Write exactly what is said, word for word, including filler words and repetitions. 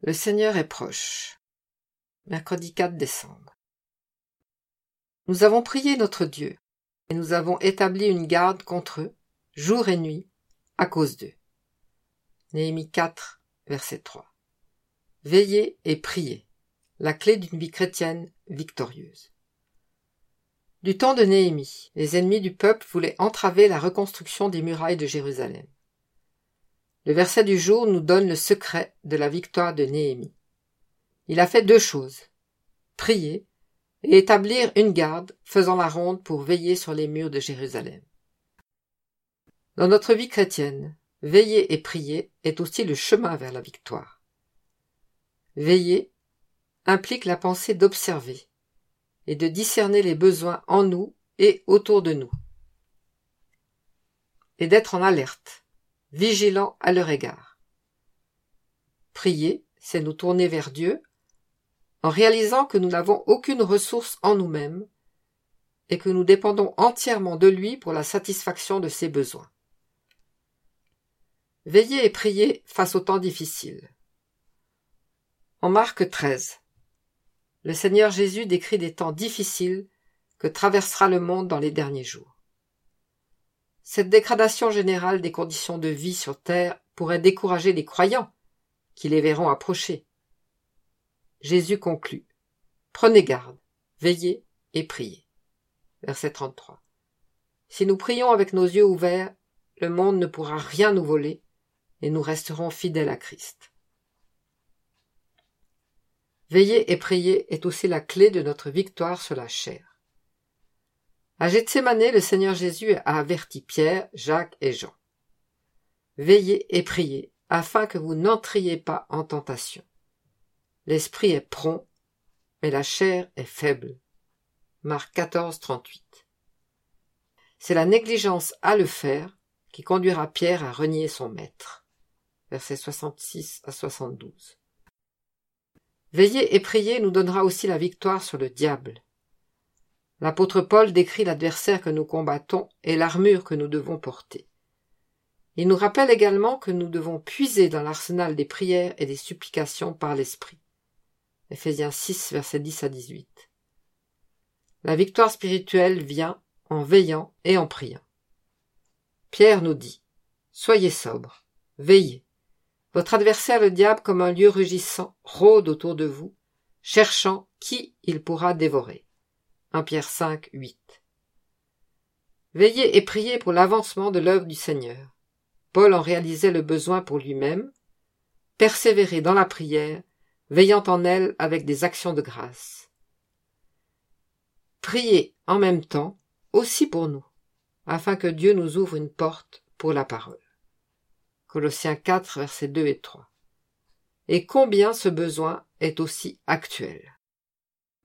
Le Seigneur est proche. Mercredi quatre décembre. Nous avons prié notre Dieu, et nous avons établi une garde contre eux, jour et nuit, à cause d'eux. Néhémie quatre, verset trois. Veillez et priez, la clé d'une vie chrétienne victorieuse. Du temps de Néhémie, les ennemis du peuple voulaient entraver la reconstruction des murailles de Jérusalem. Le verset du jour nous donne le secret de la victoire de Néhémie. Il a fait deux choses, prier et établir une garde faisant la ronde pour veiller sur les murs de Jérusalem. Dans notre vie chrétienne, veiller et prier est aussi le chemin vers la victoire. Veiller implique la pensée d'observer et de discerner les besoins en nous et autour de nous, et d'être en alerte, vigilant à leur égard. Prier, c'est nous tourner vers Dieu, en réalisant que nous n'avons aucune ressource en nous-mêmes et que nous dépendons entièrement de lui pour la satisfaction de ses besoins. Veiller et prier face aux temps difficiles. En Marc treize, le Seigneur Jésus décrit des temps difficiles que traversera le monde dans les derniers jours. Cette dégradation générale des conditions de vie sur terre pourrait décourager les croyants qui les verront approcher. Jésus conclut « Prenez garde, veillez et priez » Verset trente-trois. Si nous prions avec nos yeux ouverts, le monde ne pourra rien nous voler et nous resterons fidèles à Christ. Veiller et prier est aussi la clé de notre victoire sur la chair. À Gethsémanée, le Seigneur Jésus a averti Pierre, Jacques et Jean. Veillez et priez afin que vous n'entriez pas en tentation. L'esprit est prompt, mais la chair est faible. Marc quatorze, trente-huit. C'est la négligence à le faire qui conduira Pierre à renier son maître. Versets soixante-six à soixante-douze. Veiller et prier nous donnera aussi la victoire sur le diable. L'apôtre Paul décrit l'adversaire que nous combattons et l'armure que nous devons porter. Il nous rappelle également que nous devons puiser dans l'arsenal des prières et des supplications par l'esprit. Éphésiens six, versets dix à dix-huit. La victoire spirituelle vient en veillant et en priant. Pierre nous dit « Soyez sobres, veillez. Votre adversaire le diable comme un lion rugissant rôde autour de vous, cherchant qui il pourra dévorer. » un Pierre cinq, huit. Veillez et priez pour l'avancement de l'œuvre du Seigneur. Paul en réalisait le besoin pour lui-même. Persévérez dans la prière, veillant en elle avec des actions de grâce. Priez en même temps aussi pour nous, afin que Dieu nous ouvre une porte pour la parole. Colossiens quatre, versets deux et trois. Et combien ce besoin est aussi actuel.